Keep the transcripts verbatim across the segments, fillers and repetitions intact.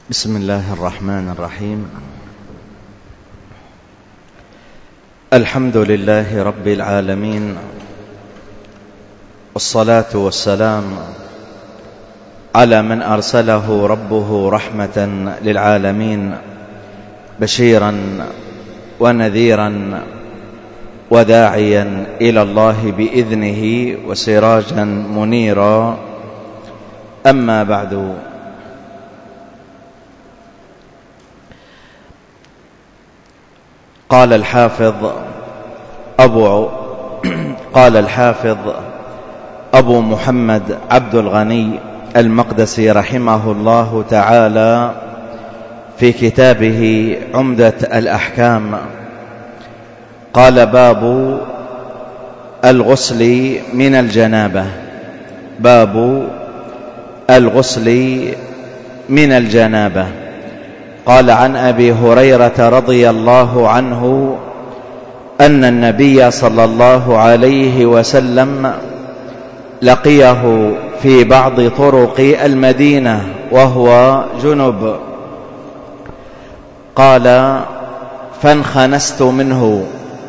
بسم الله الرحمن الرحيم. الحمد لله رب العالمين، والصلاة والسلام على من أرسله ربه رحمة للعالمين، بشيرا ونذيرا وداعيا إلى الله بإذنه وسراجا منيرا. أما بعد، قال الحافظ أبو قال الحافظ أبو محمد عبد الغني المقدسي رحمه الله تعالى في كتابه عمدة الأحكام، قال: باب الغسل من الجنابة. باب الغسل من الجنابة. قال: عن أبي هريرة رضي الله عنه أن النبي صلى الله عليه وسلم لقيه في بعض طرق المدينة وهو جنب، قال: فانخنست منه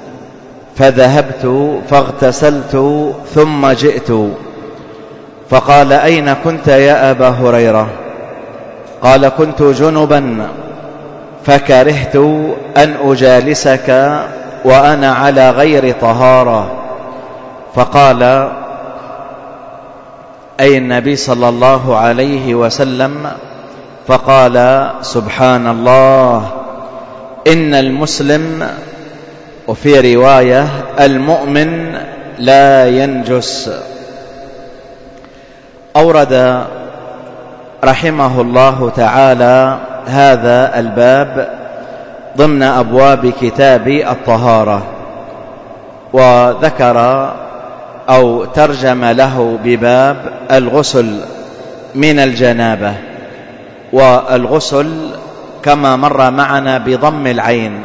فذهبت فاغتسلت ثم جئت، فقال: أين كنت يا أبا هريرة؟ قال: كنت جنبا فكرهت أن أجالسك وأنا على غير طهارة. فقال أي النبي صلى الله عليه وسلم، فقال: سبحان الله، إن المسلم، وفي رواية المؤمن، لا ينجس. أورد رحمه الله تعالى هذا الباب ضمن أبواب كتاب الطهارة، وذكر أو ترجم له بباب الغسل من الجنابة. والغسل كما مر معنا بضم العين.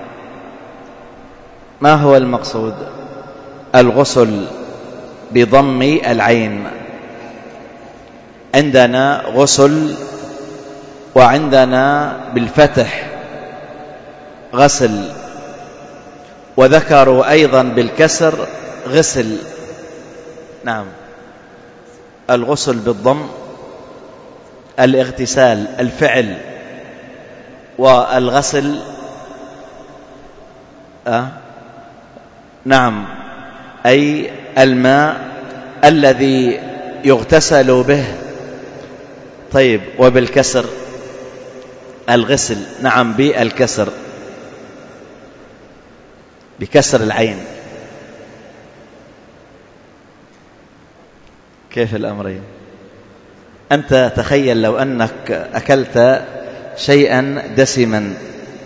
ما هو المقصود؟ الغسل بضم العين. عندنا غسل، وعندنا بالفتح غسل، وذكروا أيضا بالكسر غسل. نعم، الغسل بالضم الاغتسال، الفعل، والغسل أه؟ نعم، أي الماء الذي يغتسل به. طيب، وبالكسر الغسل. نعم، بالكسر، بكسر العين. كيف الأمرين؟ أنت تخيل لو أنك أكلت شيئا دسما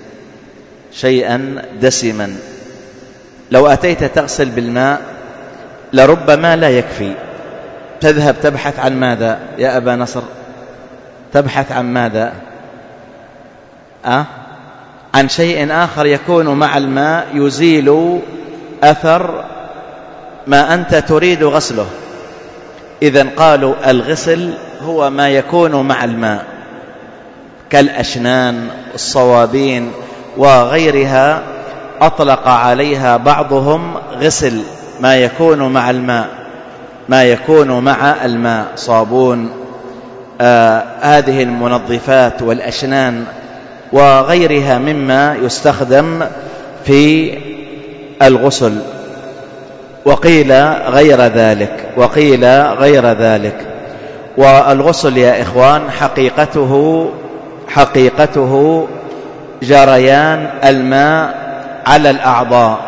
شيئا دسما لو أتيت تغسل بالماء لربما لا يكفي. تذهب تبحث عن ماذا يا أبا نصر؟ تبحث عن ماذا؟ أه؟ عن شيء آخر يكون مع الماء يزيل أثر ما أنت تريد غسله. إذن قالوا الغسل هو ما يكون مع الماء كالأشنان، الصوابين وغيرها، أطلق عليها بعضهم غسل ما يكون مع الماء، ما يكون مع الماء، صابون، آه هذه المنظفات والأشنان وغيرها مما يستخدم في الغسل. وقيل غير ذلك وقيل غير ذلك والغسل يا إخوان حقيقته حقيقته جريان الماء على الأعضاء،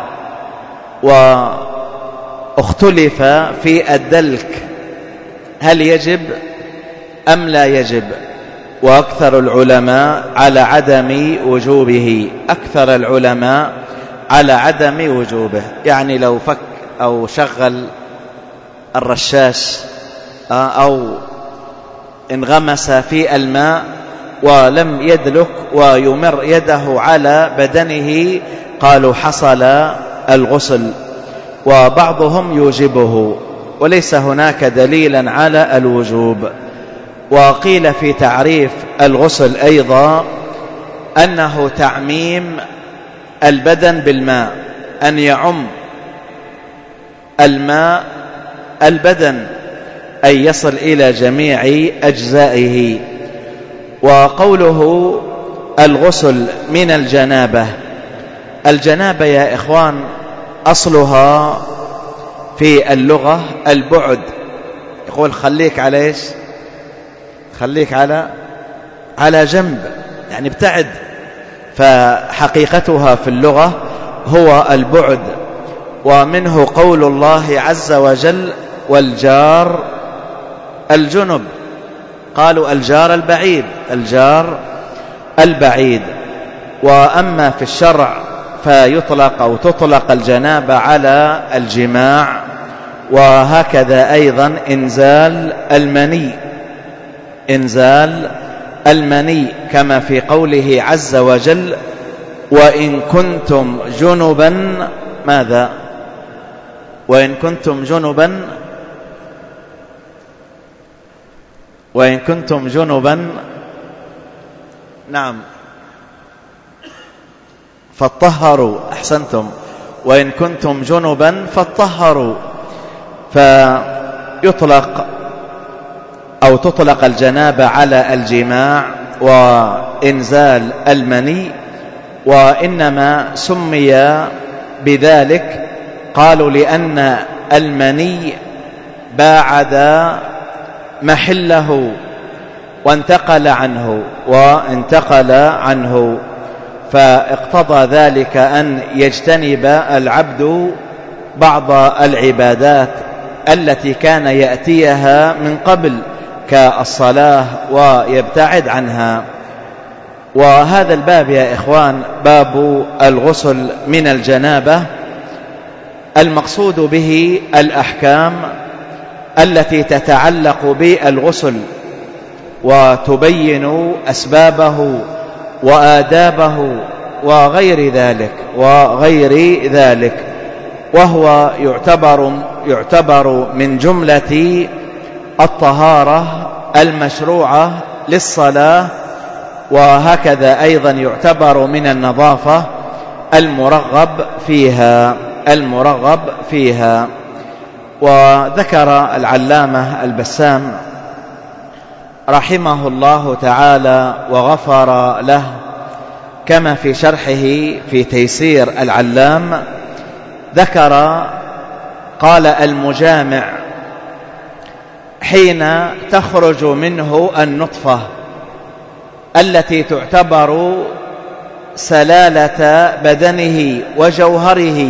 واختلف في الدلك هل يجب أم لا يجب، وأكثر العلماء على عدم وجوبه. أكثر العلماء على عدم وجوبه، يعني لو فك أو شغل الرشاش أو انغمس في الماء ولم يدلك ويمر يده على بدنه، قالوا حصل الغسل. وبعضهم يوجبه، وليس هناك دليلا على الوجوب. وقيل في تعريف الغسل أيضا أنه تعميم البدن بالماء، أن يعم الماء البدن، أي يصل إلى جميع أجزائه. وقوله الغسل من الجنابة، الجنابة يا إخوان أصلها في اللغة البعد، يقول خليك على إيش؟ خليك على على جنب، يعني ابتعد. فحقيقتها في اللغة هو البعد. ومنه قول الله عز وجل والجار الجنب، قالوا الجار البعيد، الجار البعيد. وأما في الشرع فيطلق أو تطلق الجنابة على الجماع، وهكذا أيضا إنزال المني، إنزال المني كما في قوله عز وجل وإن كنتم جنبا ماذا؟ وإن كنتم جنبا وإن كنتم جنبا نعم فطهروا، أحسنتم، وإن كنتم جنبا فطهروا. فيطلق أو تطلق الجنابة على الجماع وإنزال المني، وإنما سمي بذلك قالوا لأن المني باعد محله وانتقل عنه وانتقل عنه فاقتضى ذلك أن يجتنب العبد بعض العبادات التي كان يأتيها من قبل كالصلاة ويبتعد عنها. وهذا الباب يا إخوان باب الغسل من الجنابة، المقصود به الأحكام التي تتعلق بالغسل وتبين أسبابه وآدابه وغير ذلك وغير ذلك وهو يعتبر يعتبر من جملة الطهارة المشروعة للصلاة، وهكذا أيضا يعتبر من النظافة المرغب فيها المرغب فيها. وذكر العلامة البسام رحمه الله تعالى وغفر له كما في شرحه في تيسير العلام، ذكر قال المجامع حين تخرج منه النطفة التي تعتبر سلالة بدنه وجوهره،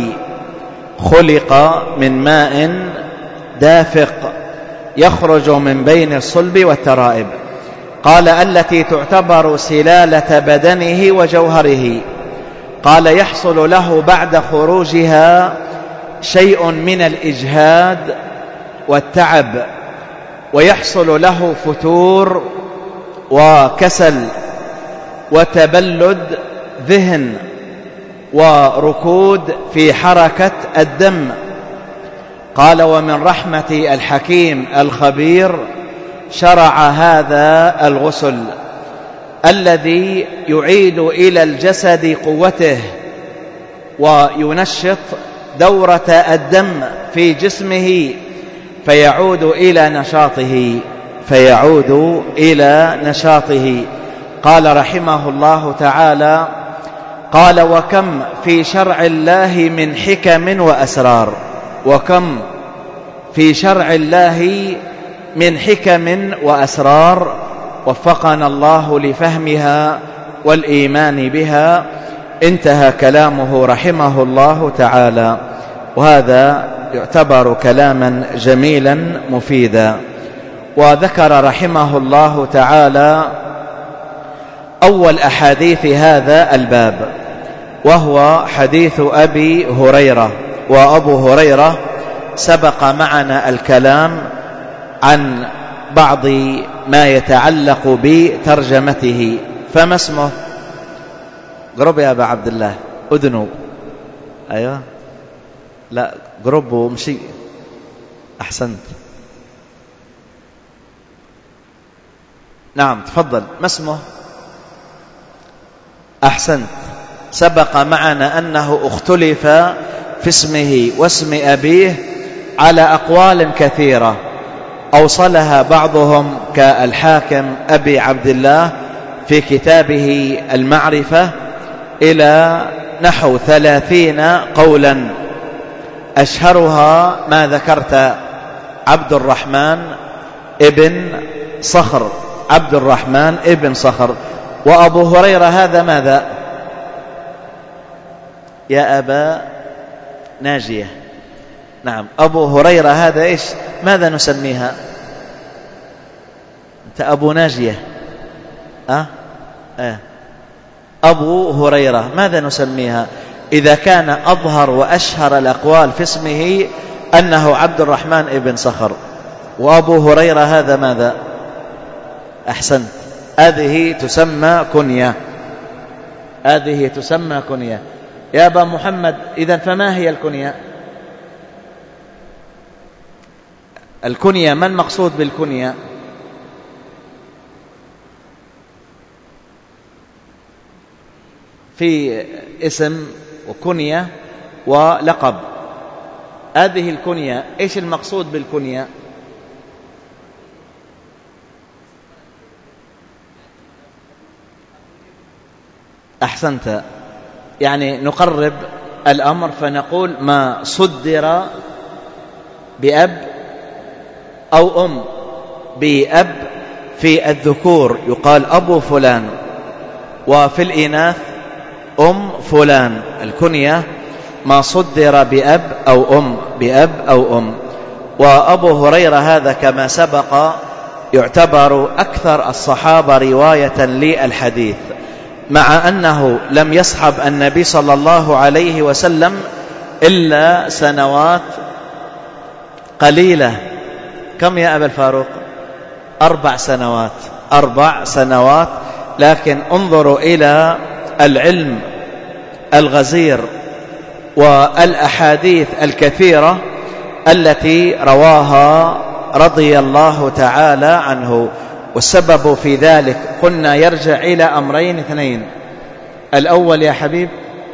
خلق من ماء دافق يخرج من بين الصلب والترائب، قال التي تعتبر سلالة بدنه وجوهره، قال يحصل له بعد خروجها شيء من الإجهاد والتعب، ويحصل له فتور وكسل وتبلد ذهن وركود في حركة الدم. قال ومن رحمة الحكيم الخبير شرع هذا الغسل الذي يعيد إلى الجسد قوته وينشط دورة الدم في جسمه فيعود إلى نشاطه فيعود إلى نشاطه. قال رحمه الله تعالى قال وكم في شرع الله من حكم وأسرار، وكم في شرع الله من حكم وأسرار وفقنا الله لفهمها والإيمان بها. انتهى كلامه رحمه الله تعالى، وهذا يعتبر كلاما جميلا مفيدا. وذكر رحمه الله تعالى أول أحاديث هذا الباب، وهو حديث أبي هريرة. وأبو هريرة سبق معنا الكلام عن بعض ما يتعلق بترجمته. فما اسمه؟ قرب يا أبا عبد الله، أذنه. أيوة، لا قرب ومشي، أحسنت. نعم تفضل، ما اسمه؟ أحسنت. سبق معنا أنه اختلف في اسمه واسم أبيه على أقوال كثيرة أوصلها بعضهم كالحاكم أبي عبد الله في كتابه المعرفة إلى نحو ثلاثين قولا، أشهرها ما ذكرت: عبد الرحمن ابن صخر، عبد الرحمن ابن صخر. وأبو هريرة هذا ماذا يا أبا ناجية؟ نعم، أبو هريرة هذا إيش؟ ماذا نسميها؟ أنت أبو ناجية أه؟ أه. أبو هريرة ماذا نسميها إذا كان أظهر وأشهر الأقوال في اسمه أنه عبد الرحمن ابن صخر؟ وأبو هريرة هذا ماذا؟ أحسنت، هذه تسمى كنية، هذه تسمى كنية يا أبا محمد. إذن فما هي الكنية؟ الكنية ما المقصود بالكنية؟ في اسم وكنية ولقب، هذه الكنية إيش المقصود بالكنية؟ أحسنت، يعني نقرب الأمر فنقول ما صدر بأب أو أم. بأب في الذكور يقال أبو فلان، وفي الإناث أم فلان. الكنية ما صدر بأب أو أم، بأب أو أم. وأبو هريرة هذا كما سبق يعتبر أكثر الصحابة رواية للحديث، مع أنه لم يصحب النبي صلى الله عليه وسلم إلا سنوات قليلة. كم يا أبا الفاروق؟ أربع سنوات، أربع سنوات. لكن انظروا إلى العلم الغزير والأحاديث الكثيرة التي رواها رضي الله تعالى عنه. والسبب في ذلك قلنا يرجع إلى أمرين اثنين. الأول يا حبيب،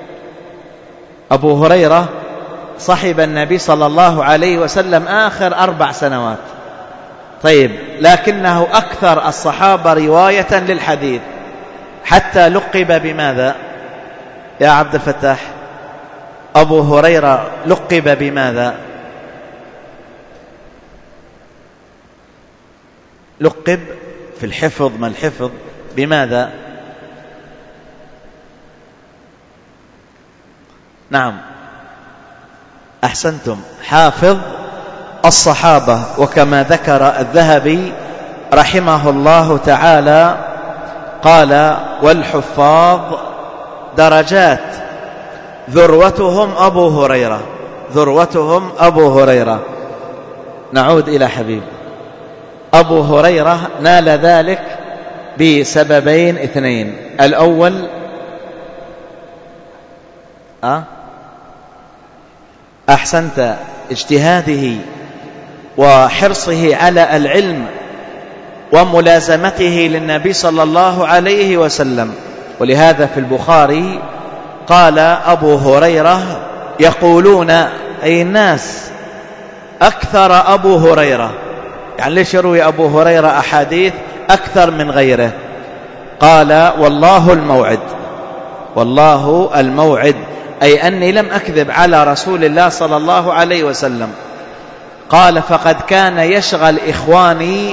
أبو هريرة صحب النبي صلى الله عليه وسلم آخر أربع سنوات، طيب، لكنه أكثر الصحابة رواية للحديث، حتى لقب بماذا يا عبد الفتاح؟ أبو هريرة لقب بماذا؟ لقب في الحفظ، ما الحفظ بماذا؟ نعم أحسنتم، حافظ الصحابة. وكما ذكر الذهبي رحمه الله تعالى قال: والحفاظ درجات، ذروتهم أبو هريرة، ذروتهم أبو هريرة. نعود إلى حبيب. أبو هريرة نال ذلك بسببين اثنين. الأول أه؟ أحسنت، اجتهاده وحرصه على العلم وملازمته للنبي صلى الله عليه وسلم. ولهذا في البخاري قال أبو هريرة: يقولون أي الناس أكثر أبو هريرة، يعني ليش يروي أبو هريرة أحاديث أكثر من غيره؟ قال: والله الموعد، والله الموعد، أي أني لم أكذب على رسول الله صلى الله عليه وسلم. قال: فقد كان يشغل إخواني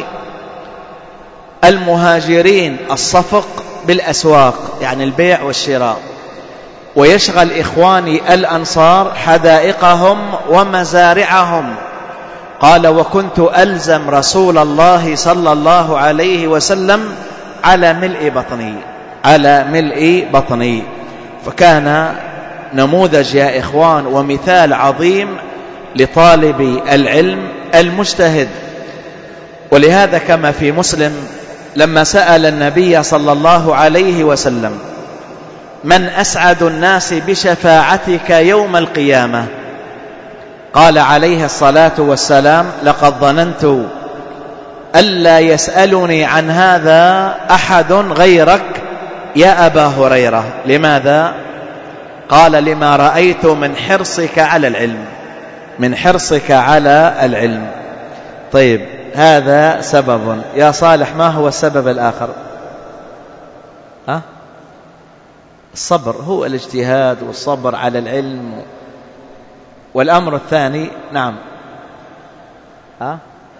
المهاجرين الصفق بالأسواق، يعني البيع والشراء، ويشغل إخواني الأنصار حدائقهم ومزارعهم. قال: وكنت ألزم رسول الله صلى الله عليه وسلم على ملء بطني، على ملء بطني. فكان نموذج يا إخوان ومثال عظيم لطالب العلم المجتهد. ولهذا كما في مسلم لما سأل النبي صلى الله عليه وسلم: من أسعد الناس بشفاعتك يوم القيامة؟ قال عليه الصلاة والسلام: لقد ظننت ألا يسألني عن هذا أحد غيرك يا أبا هريرة. لماذا؟ قال لما رأيت من حرصك على العلم، من حرصك على العلم. طيب، هذا سبب. يا صالح، ما هو السبب الآخر؟ ها؟ الصبر، هو الاجتهاد والصبر على العلم. والأمر الثاني، نعم، ها؟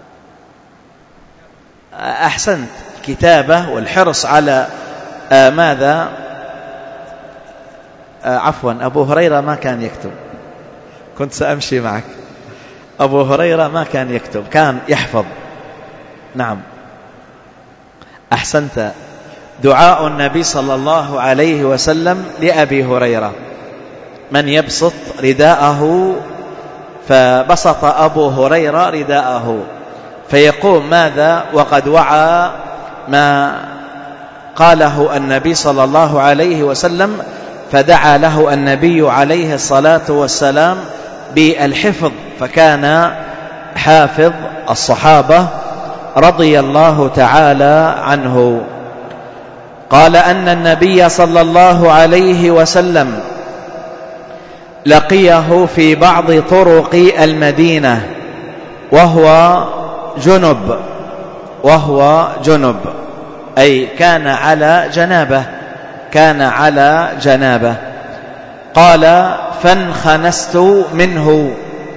أحسنت، الكتابة والحرص على آه ماذا آه عفوا أبو هريرة ما كان يكتب، كنت سأمشي معك. أبو هريرة ما كان يكتب، كان يحفظ. نعم، أحسنت. دعاء النبي صلى الله عليه وسلم لأبي هريرة: من يبسط رداءه، فبسط أبو هريرة رداءه، فيقوم ماذا وقد وعى ما قاله النبي صلى الله عليه وسلم، فدعا له النبي عليه الصلاة والسلام بالحفظ، فكان حافظ الصحابة رضي الله تعالى عنه. قال أن النبي صلى الله عليه وسلم لقيه في بعض طرق المدينة وهو جنب، وهو جنب أي كان على جنابه، كان على جنابه. قال فانخنست منه.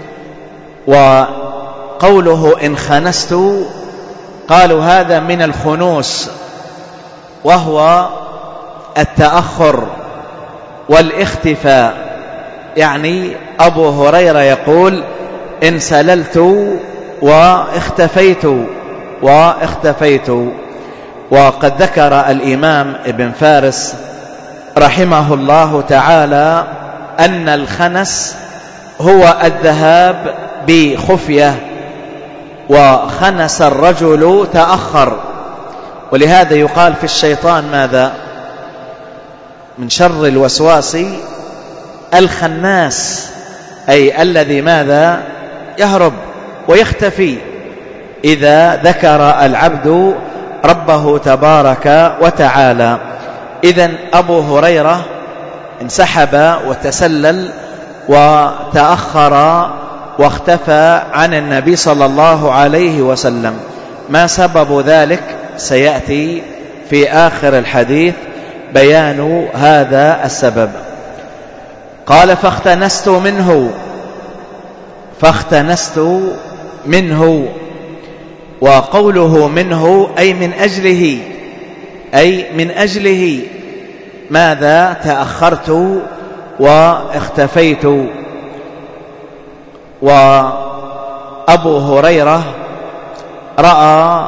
وقوله انخنست قالوا هذا من الخنوس، وهو التأخر والاختفاء. يعني أبو هريرة يقول انسللت واختفيت واختفيت. وقد ذكر الإمام ابن فارس رحمه الله تعالى أن الخنس هو الذهاب بخفية، وخنس الرجل تأخر. ولهذا يقال في الشيطان ماذا؟ من شر الوسواس الخناس، أي الذي ماذا؟ يهرب ويختفي إذا ذكر العبد ربه تبارك وتعالى. إذن أبو هريرة انسحب وتسلل وتأخر واختفى عن النبي صلى الله عليه وسلم. ما سبب ذلك؟ سيأتي في آخر الحديث بيان هذا السبب. قال فاختنست منه، فاختنست منه. وقوله منه أي من أجله، أي من أجله ماذا؟ تأخرت واختفيت. وأبو هريرة رأى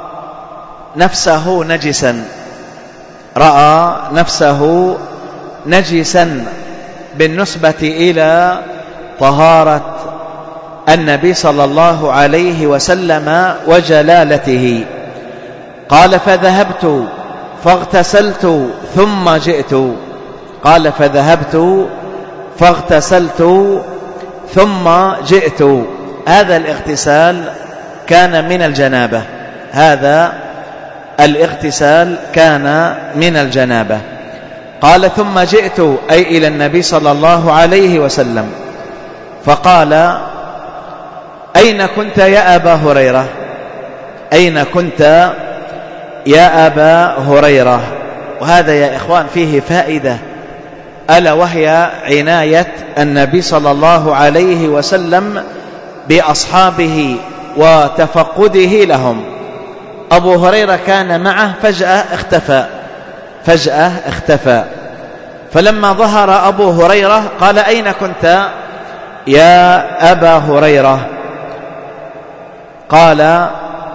نفسه نجسا، رأى نفسه نجسا بالنسبة إلى طهارة النبي صلى الله عليه وسلم وجلالته. قال فذهبت فاغتسلت ثم جئت. قال فذهبت فاغتسلت ثم جئت. هذا الاغتسال كان من الجنابة، هذا الاغتسال كان من الجنابة. قال ثم جئت أي إلى النبي صلى الله عليه وسلم، فقال أين كنت يا أبا هريرة؟ أين كنت يا أبا هريرة؟ وهذا يا إخوان فيه فائدة، ألا وهي عناية النبي صلى الله عليه وسلم بأصحابه وتفقده لهم. أبو هريرة كان معه، فجأة اختفى، فجأة اختفى. فلما ظهر أبو هريرة قال أين كنت يا أبا هريرة؟ قال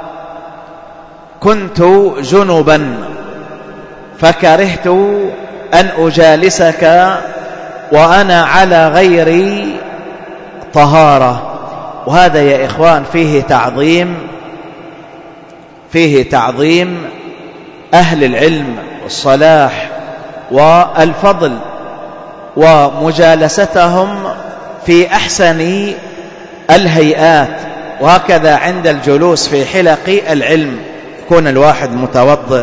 كنت جنبا فكرهت أن أجالسك وأنا على غير طهارة. وهذا يا إخوان فيه تعظيم، فيه تعظيم أهل العلم والصلاح والفضل، ومجالستهم في أحسن الهيئات وهكذا عند الجلوس في حلق العلم يكون الواحد متوضئ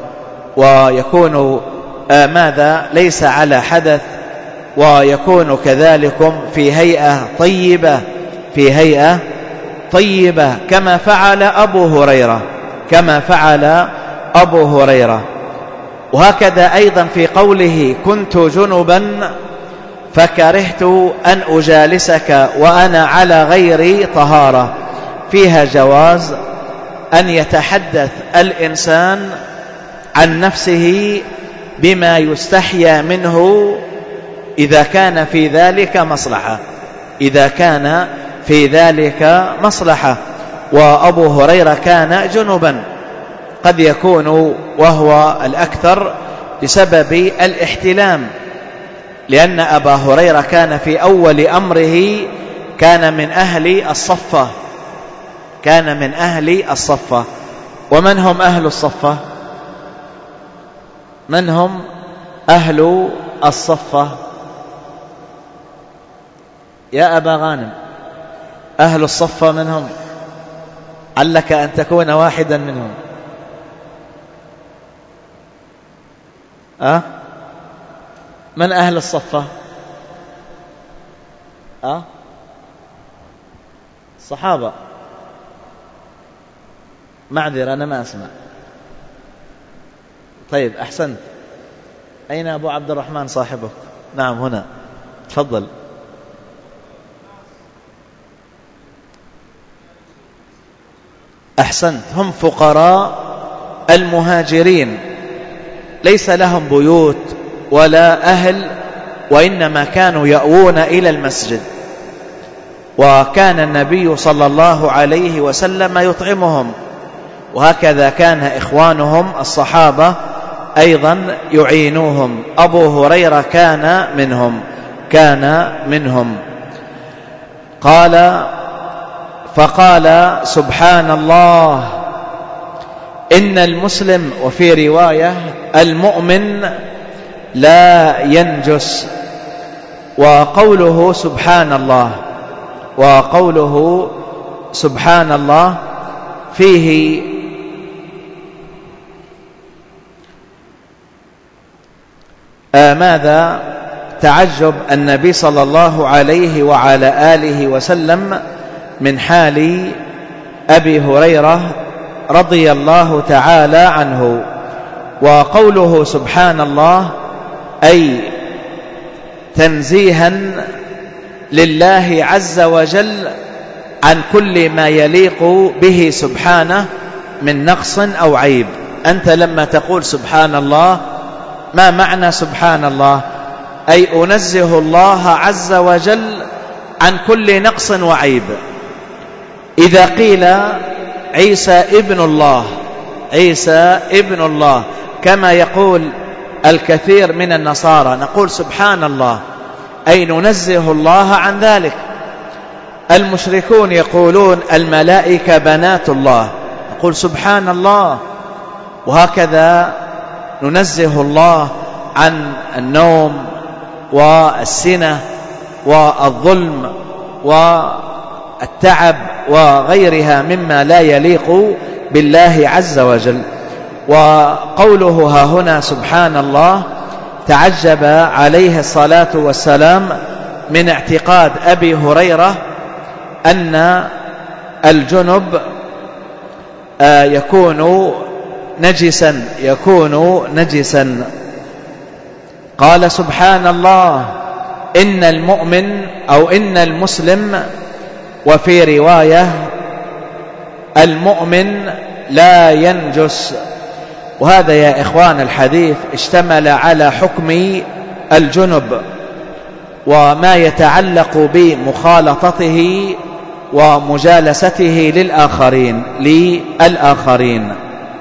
ويكون آه ماذا ليس على حدث، ويكون كذلك في هيئة طيبة في هيئة طيبة كما فعل أبو هريرة كما فعل أبو هريرة. وهكذا أيضا في قوله كنت جنبا فكرهت أن أجالسك وأنا على غير طهارة، فيها جواز أن يتحدث الإنسان عن نفسه بما يستحيا منه إذا كان في ذلك مصلحة إذا كان في ذلك مصلحة. وأبو هريرة كان جنبا، قد يكون وهو الأكثر بسبب الاحتلام، لأن أبا هريرة كان في أول أمره كان من أهل الصفة كان من أهل الصفة. ومن هم أهل الصفة؟ من هم أهل الصفة يا أبا غانم؟ أهل الصفة من هم؟ علك أن تكون واحدا منهم. أه؟ من أهل الصفة؟ أه؟ الصحابة. معذر أنا ما أسمع. طيب أحسنت. أين أبو عبد الرحمن صاحبك؟ نعم هنا، تفضل. أحسنت، هم فقراء المهاجرين، ليس لهم بيوت ولا أهل، وإنما كانوا يأوون إلى المسجد، وكان النبي صلى الله عليه وسلم يطعمهم، وهكذا كان إخوانهم الصحابة أيضا يعينوهم. أبو هريرة كان منهم كان منهم قال فقال سبحان الله إن المسلم، وفي رواية المؤمن لا ينجس. وقوله سبحان الله وقوله سبحان الله فيه آه ماذا تعجب النبي صلى الله عليه وعلى آله وسلم من حال أبي هريرة رضي الله تعالى عنه. وقوله سبحان الله أي تنزيها لله عز وجل عن كل ما يليق به سبحانه من نقص أو عيب. أنت لما تقول سبحان الله، ما معنى سبحان الله؟ أي أنزه الله عز وجل عن كل نقص وعيب. إذا قيل عيسى ابن الله عيسى ابن الله كما يقول الكثير من النصارى، نقول سبحان الله، أي ننزه الله عن ذلك. المشركون يقولون الملائكة بنات الله، نقول سبحان الله. وهكذا ننزه الله عن النوم والسنة والظلم والتعب وغيرها مما لا يليق بالله عز وجل. وقوله ها هنا سبحان الله تعجب عليه الصلاة والسلام من اعتقاد أبي هريرة أن الجنب يكون نجسا يكون نجسا قال سبحان الله إن المؤمن أو إن المسلم، وفي رواية المؤمن لا ينجس. وهذا يا إخوان الحديث اشتمل على حكم الجنب وما يتعلق بمخالطته ومجالسته للآخرين للآخرين.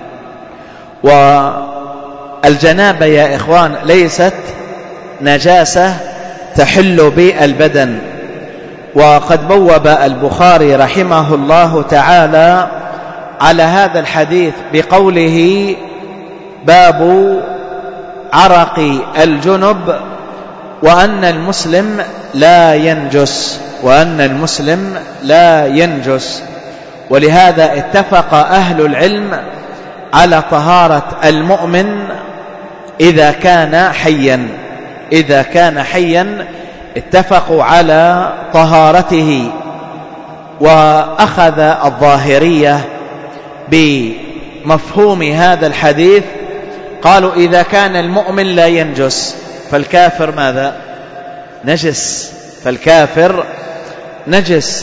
والجنابة يا إخوان ليست نجاسة تحل بالبدن. وقد بوب البخاري رحمه الله تعالى على هذا الحديث بقوله باب عرق الجنب وأن المسلم لا ينجس وأن المسلم لا ينجس. ولهذا اتفق أهل العلم على طهارة المؤمن إذا كان حيا، إذا كان حيا اتفقوا على طهارته. وأخذ الظاهرية بمفهوم هذا الحديث، قالوا إذا كان المؤمن لا ينجس فالكافر ماذا؟ نجس، فالكافر نجس.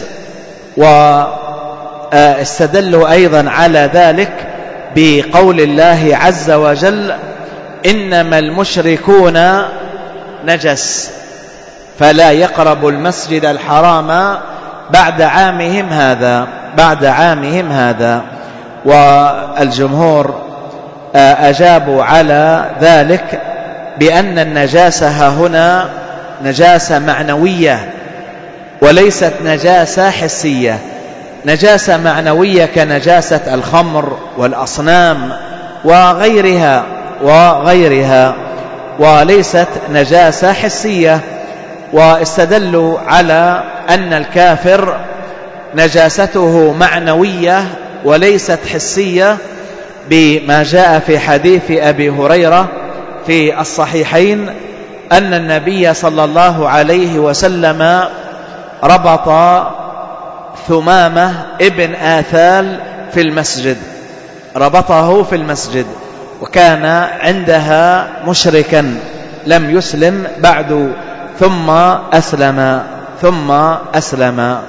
واستدلوا أيضا على ذلك بقول الله عز وجل إنما المشركون نجس فلا يقربوا المسجد الحرام بعد عامهم هذا، بعد عامهم هذا. والجمهور أجابوا على ذلك بأن النجاسة هنا نجاسة معنوية وليست نجاسة حسية. نجاسة معنوية كنجاسة الخمر والأصنام وغيرها وغيرها، وليست نجاسة حسية. واستدلوا على أن الكافر نجاسته معنوية وليست حسية بما جاء في حديث أبي هريرة في الصحيحين أن النبي صلى الله عليه وسلم ربط ثمامة ابن آثال في المسجد، ربطه في المسجد، وكان عندها مشركا لم يسلم بعد ثم أسلم ثم أسلم.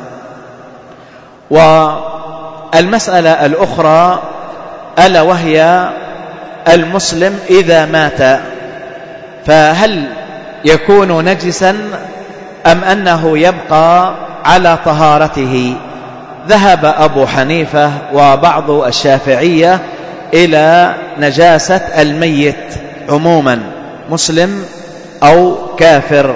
والمسألة الأخرى ألا وهي المسلم إذا مات فهل يكون نجسا أم أنه يبقى على طهارته؟ ذهب أبو حنيفة وبعض الشافعية إلى نجاسة الميت عموما، مسلم أو كافر.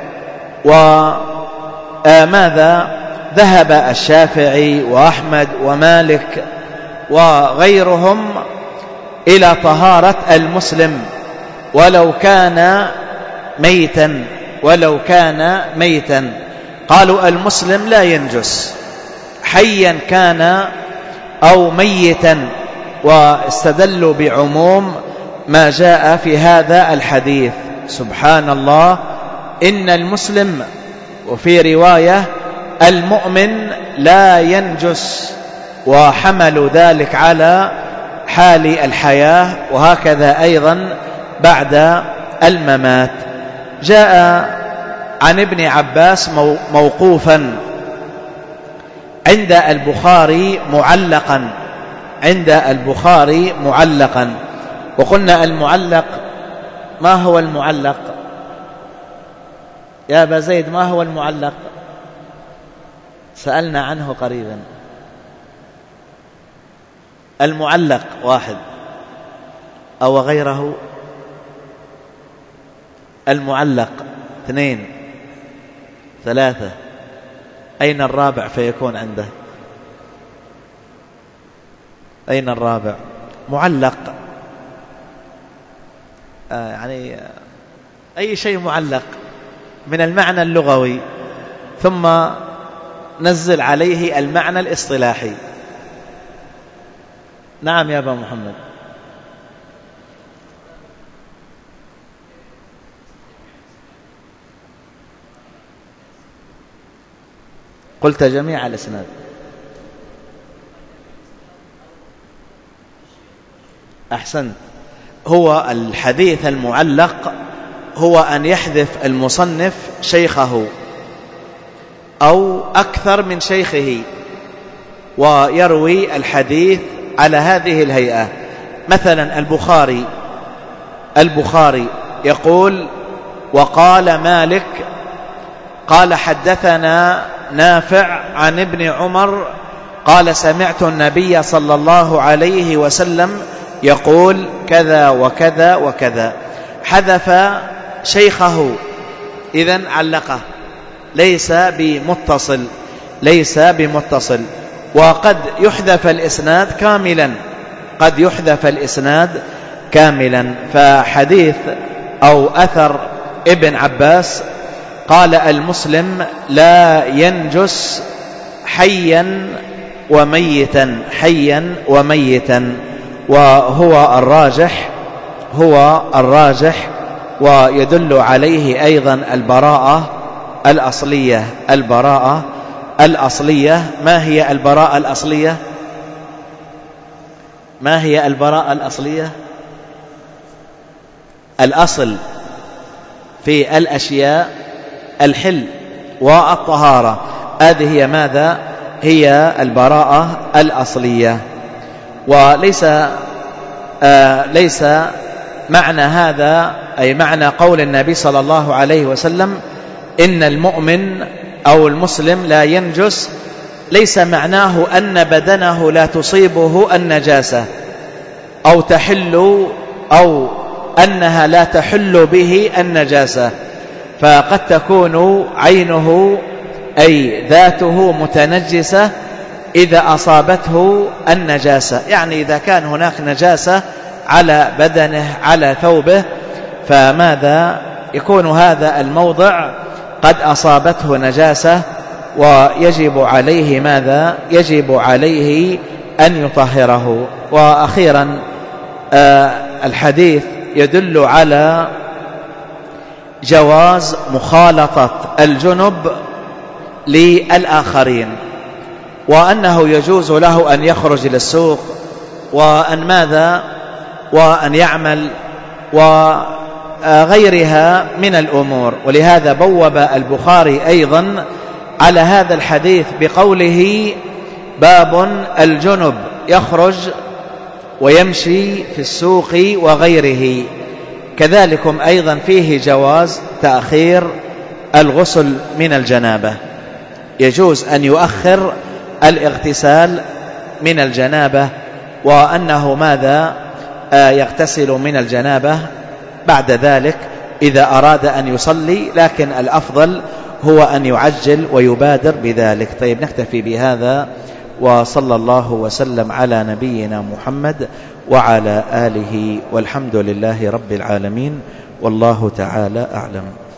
وماذا ذهب الشافعي وأحمد ومالك وغيرهم إلى طهارة المسلم ولو كان ميتا، ولو كان ميتا. قالوا المسلم لا ينجس حيا كان أو ميتا، واستدلوا بعموم ما جاء في هذا الحديث. سبحان الله، إن المسلم، وفي رواية المؤمن لا ينجس، وحملوا ذلك على حال الحياة، وهكذا أيضا بعد الممات. جاء عن ابن عباس موقوفا عند البخاري معلقا، عند البخاري معلقا. وقلنا المعلق، ما هو المعلق يا أبا زيد؟ ما هو المعلق؟ سألنا عنه قريبا. المعلق واحد أو غيره؟ المعلق اثنين ثلاثة، أين الرابع فيكون عنده؟ أين الرابع؟ معلق آه يعني أي شيء معلق من المعنى اللغوي، ثم نزل عليه المعنى الاصطلاحي. نعم يا أبا محمد. قلت جميع الاسناد. أحسنت. هو الحديث المعلق هو أن يحذف المصنف شيخه أو أكثر من شيخه ويروي الحديث على هذه الهيئة. مثلا البخاري البخاري يقول وقال مالك قال حدثنا نافع عن ابن عمر قال سمعت النبي صلى الله عليه وسلم يقول كذا وكذا وكذا، حذف شيخه، إذن علقه، ليس بمتصل، ليس بمتصل. وقد يحذف الإسناد كاملا، قد يحذف الإسناد كاملا. فحديث أو أثر ابن عباس قال المسلم لا ينجس حيا وميتا حيا وميتا، وهو الراجح هو الراجح ويدل عليه أيضا البراءة الأصلية. البراءة الأصلية، ما هي البراءة الأصلية؟ ما هي البراءة الأصلية؟ الأصل في الأشياء الحل والطهارة، هذه هي ماذا؟ هي البراءة الأصلية. وليس آه ليس معنى هذا أي معنى قول النبي صلى الله عليه وسلم إن المؤمن أو المسلم لا ينجس، ليس معناه أن بدنه لا تصيبه النجاسة أو تحل أو أنها لا تحل به النجاسة، فقد تكون عينه أي ذاته متنجسة إذا أصابته النجاسة. يعني إذا كان هناك نجاسة على بدنه على ثوبه، فماذا يكون هذا الموضع قد أصابته نجاسة ويجب عليه ماذا؟ يجب عليه أن يطهره. وأخيرا آه الحديث يدل على جواز مخالطة الجنب للآخرين، وأنه يجوز له أن يخرج للسوق وأن ماذا؟ وأن يعمل وغيرها من الأمور. ولهذا بوب البخاري أيضا على هذا الحديث بقوله باب الجنب يخرج ويمشي في السوق وغيره. كذلكم أيضا فيه جواز تأخير الغسل من الجنابة، يجوز أن يؤخر الاغتسال من الجنابة، وأنه ماذا؟ آه يغتسل من الجنابة بعد ذلك إذا أراد أن يصلي، لكن الأفضل هو أن يعجل ويبادر بذلك. طيب نكتفي بهذا، وصلى الله وسلم على نبينا محمد وعلى آله، والحمد لله رب العالمين، والله تعالى أعلم.